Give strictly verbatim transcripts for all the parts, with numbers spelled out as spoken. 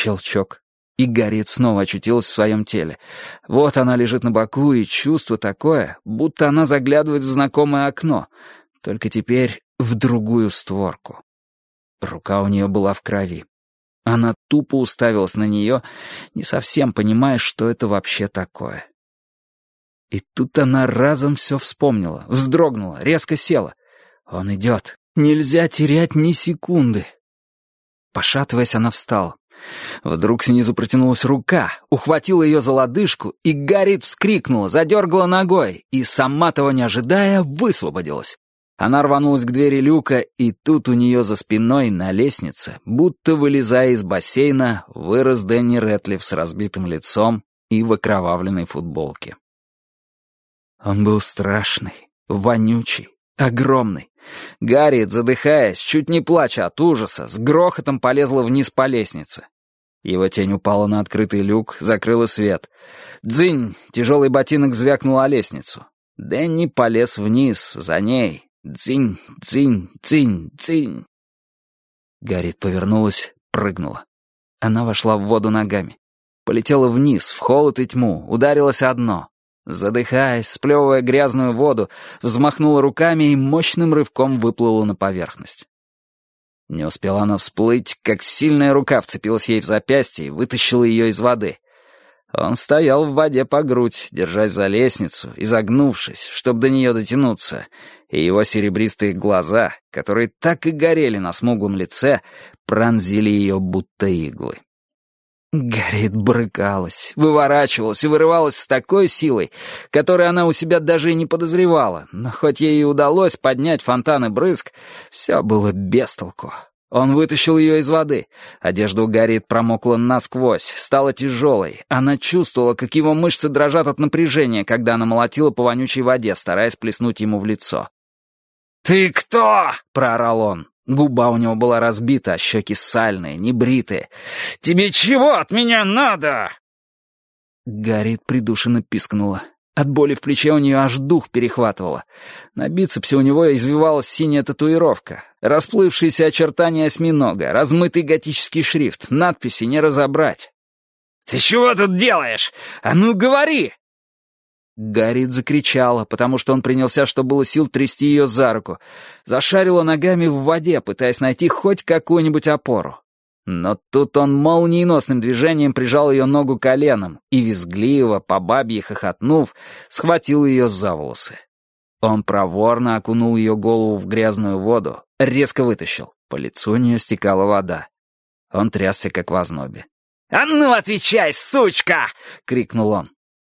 Щелчок. И Гарриет снова очутилась в своем теле. Вот она лежит на боку, и чувство такое, будто она заглядывает в знакомое окно, только теперь в другую створку. Рука у нее была в крови. Она тупо уставилась на нее, не совсем понимая, что это вообще такое. И тут она разом все вспомнила, вздрогнула, резко села. Он идет. Нельзя терять ни секунды. Пошатываясь, она встала. Вдруг снизу протянулась рука, ухватила ее за лодыжку, и Гарриет вскрикнула, задергала ногой, и, сама того не ожидая, высвободилась. Она рванулась к двери люка, и тут у нее за спиной на лестнице, будто вылезая из бассейна, вырос Дэнни Рэтлиф с разбитым лицом и в окровавленной футболке. Он был страшный, вонючий, огромный. Гарриет, задыхаясь, чуть не плача от ужаса, с грохотом полезла вниз по лестнице. Его тень упала на открытый люк, закрыла свет. Дзынь! Тяжелый ботинок звякнул о лестницу. Дэнни полез вниз, за ней. Дзынь, дзынь, дзынь, дзынь. Гарриет повернулась, прыгнула. Она вошла в воду ногами. Полетела вниз, в холод и тьму, ударилась о дно. Задыхаясь, сплевывая грязную воду, взмахнула руками и мощным рывком выплыла на поверхность. Не успела она всплыть, как сильная рука вцепилась ей в запястье и вытащила ее из воды. Он стоял в воде по грудь, держась за лестницу, изогнувшись, чтобы до нее дотянуться, и его серебристые глаза, которые так и горели на смуглом лице, пронзили ее будто иглы. Гарриет брыкалась, выворачивалась и вырывалась с такой силой, которой она у себя даже и не подозревала, но хоть ей и удалось поднять фонтан и брызг, все было без толку. Он вытащил ее из воды. Одежда у Гарриет промокла насквозь, стала тяжелой. Она чувствовала, как его мышцы дрожат от напряжения, когда она молотила по вонючей воде, стараясь плеснуть ему в лицо. «Ты кто?» — проорал он. Губа у него была разбита, а щеки сальные, небритые. «Тебе чего от меня надо?» Гарриет придушенно пискнула. От боли в плече у нее аж дух перехватывало. На бицепсе у него извивалась синяя татуировка. Расплывшиеся очертания осьминога, размытый готический шрифт, надписи не разобрать. «Ты чего тут делаешь? А ну говори!» Гарриет закричала, потому что он принялся, что было сил, трясти ее за руку. Зашарила ногами в воде, пытаясь найти хоть какую-нибудь опору. Но тут он молниеносным движением прижал ее ногу коленом и, визгливо, по бабье хохотнув, схватил ее за волосы. Он проворно окунул ее голову в грязную воду, резко вытащил. По лицу у нее стекала вода. Он трясся, как в ознобе. «А ну, отвечай, сучка!» — крикнул он.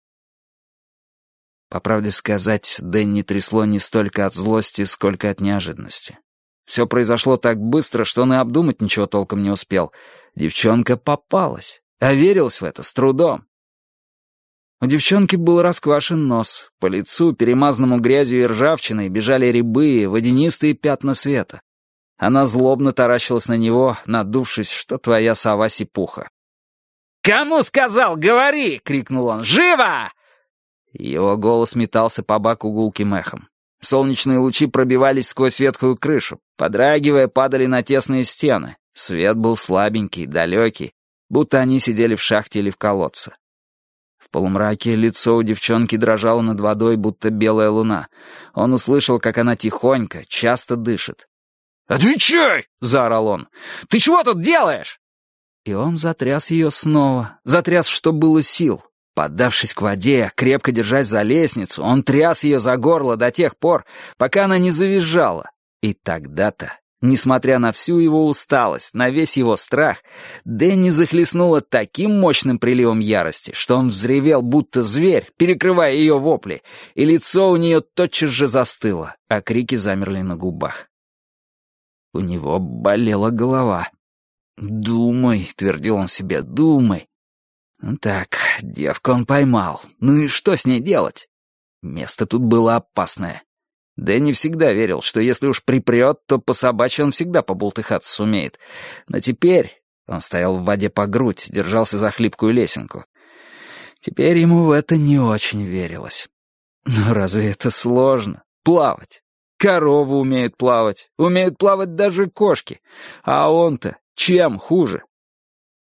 По правде сказать, Дэнни трясло не столько от злости, сколько от неожиданности. Все произошло так быстро, что он и обдумать ничего толком не успел. Девчонка попалась, а верилась в это с трудом. У девчонки был расквашен нос, по лицу, перемазанному грязью и ржавчиной, бежали рябые, водянистые пятна света. Она злобно таращилась на него, надувшись, что твоя сова-сипуха. «Кому сказал, говори!» — крикнул он. «Живо!» Его голос метался по баку гулким эхом. Солнечные лучи пробивались сквозь ветхую крышу, подрагивая, падали на тесные стены. Свет был слабенький, далекий, будто они сидели в шахте или в колодце. В полумраке лицо у девчонки дрожало над водой, будто белая луна. Он услышал, как она тихонько, часто дышит. «Отвечай!» — заорал он. «Ты чего тут делаешь?» И он затряс ее снова, затряс, что было сил. Поддавшись к воде, крепко держась за лестницу, он тряс ее за горло до тех пор, пока она не завизжала. И тогда-то, несмотря на всю его усталость, на весь его страх, Дэнни захлестнула таким мощным приливом ярости, что он взревел, будто зверь, перекрывая ее вопли, и лицо у нее тотчас же застыло, а крики замерли на губах. У него болела голова. «Думай», — твердил он себе, — «думай». Ну так, девку он поймал. Ну и что с ней делать? Место тут было опасное. Дэнни всегда верил, что если уж припрет, то по собачьи он всегда побултыхаться сумеет. Но теперь он стоял в воде по грудь, держался за хлипкую лесенку. Теперь ему в это не очень верилось. Но разве это сложно? Плавать. Коровы умеют плавать. Умеют плавать даже кошки. А он-то чем хуже?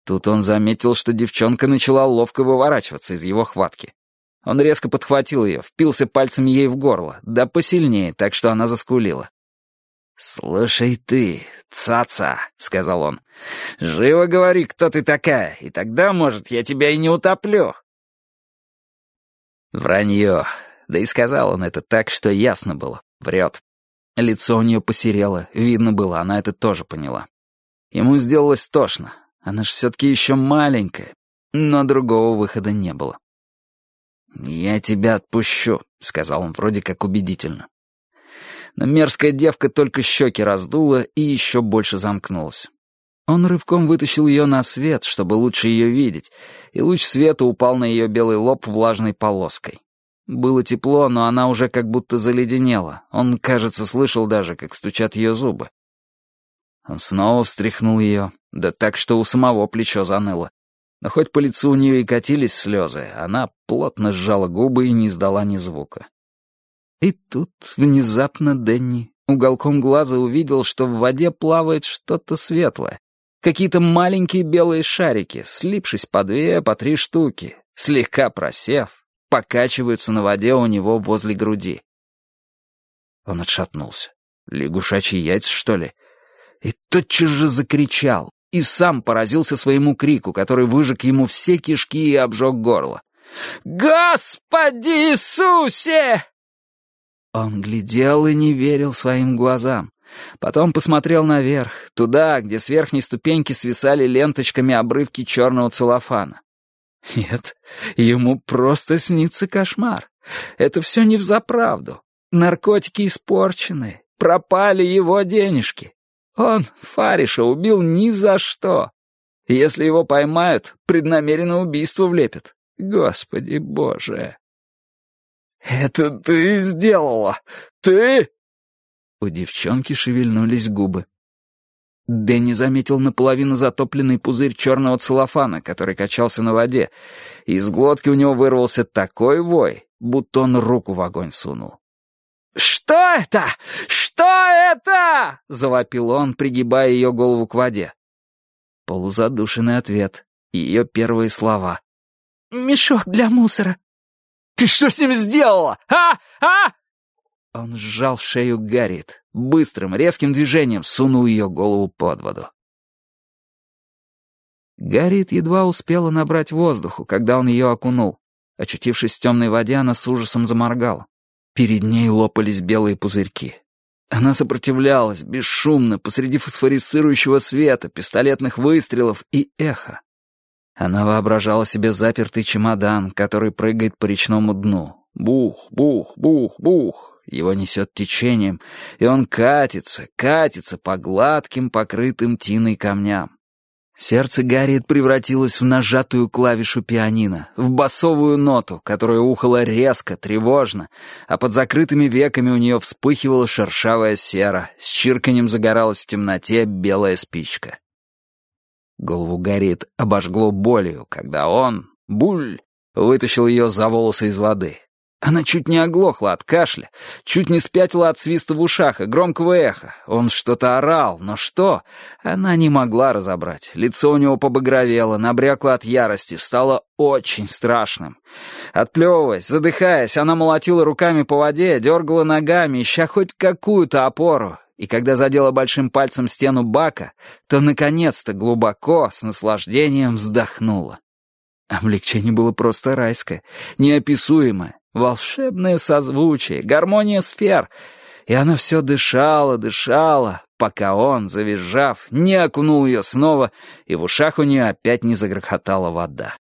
Тут он заметил, что девчонка начала ловко выворачиваться из его хватки. Он резко подхватил ее, впился пальцами ей в горло, да посильнее, так что она заскулила. «Слушай ты, цаца», — сказал он, — «живо говори, кто ты такая, и тогда, может, я тебя и не утоплю». Вранье. Да и сказал он это так, что ясно было. Врет. Лицо у нее посерело, видно было, она это тоже поняла. Ему сделалось тошно. Она же все-таки еще маленькая. Но другого выхода не было. «Я тебя отпущу», — сказал он вроде как убедительно. Но мерзкая девка только щеки раздула и еще больше замкнулась. Он рывком вытащил ее на свет, чтобы лучше ее видеть, и луч света упал на ее белый лоб влажной полоской. Было тепло, но она уже как будто заледенела. Он, кажется, слышал даже, как стучат ее зубы. Он снова встряхнул ее, да так, что у самого плечо заныло. Но хоть по лицу у нее и катились слезы, она плотно сжала губы и не издала ни звука. И тут внезапно Дэнни уголком глаза увидел, что в воде плавает что-то светлое. Какие-то маленькие белые шарики, слипшись по две, по три штуки, слегка просев, покачиваются на воде у него возле груди. Он отшатнулся. Лягушачьи яйца, что ли? И тотчас же закричал, и сам поразился своему крику, который выжег ему все кишки и обжег горло. «Господи Иисусе!» Он глядел и не верил своим глазам. Потом посмотрел наверх, туда, где с верхней ступеньки свисали ленточками обрывки черного целлофана. Нет, ему просто снится кошмар. Это все не взаправду. Наркотики испорчены, пропали его денежки. Он Фариша убил ни за что. Если его поймают, преднамеренное убийство влепят. Господи Боже! «Это ты сделала! Ты!» У девчонки шевельнулись губы. Дэнни заметил наполовину затопленный пузырь черного целлофана, который качался на воде, и из глотки у него вырвался такой вой, будто он руку в огонь сунул. «Что это? Что это?» — завопил он, пригибая ее голову к воде. Полузадушенный ответ, ее первые слова. «Мешок для мусора». «Ты что с ним сделала? А? А?» Он сжал шею Гарриет, быстрым, резким движением сунул ее голову под воду. Гарриет едва успела набрать воздуху, когда он ее окунул. Очутившись в темной воде, она с ужасом заморгала. Перед ней лопались белые пузырьки. Она сопротивлялась, бесшумно, посреди фосфорицирующего света, пистолетных выстрелов и эха. Она воображала себе запертый чемодан, который прыгает по речному дну. Бух, бух, бух, бух. Его несет течением, и он катится, катится по гладким, покрытым тиной камням. Сердце Гарриет превратилось в нажатую клавишу пианино, в басовую ноту, которая ухала резко, тревожно, а под закрытыми веками у нее вспыхивала шершавая сера, с чирканьем загоралась в темноте белая спичка. Голову Гарриет обожгло болью, когда он, буль, вытащил ее за волосы из воды. Она чуть не оглохла от кашля, чуть не спятила от свиста в ушах и громкого эха. Он что-то орал, но что? Она не могла разобрать. Лицо у него побагровело, набрякло от ярости, стало очень страшным. Отплевываясь, задыхаясь, она молотила руками по воде, дергала ногами, ища хоть какую-то опору. И когда задела большим пальцем стену бака, то наконец-то глубоко, с наслаждением вздохнула. Облегчение было просто райское, неописуемое, волшебное созвучие, гармония сфер. И она все дышала, дышала, пока он, завизжав, не окунул ее снова, и в ушах у нее опять не загрохотала вода.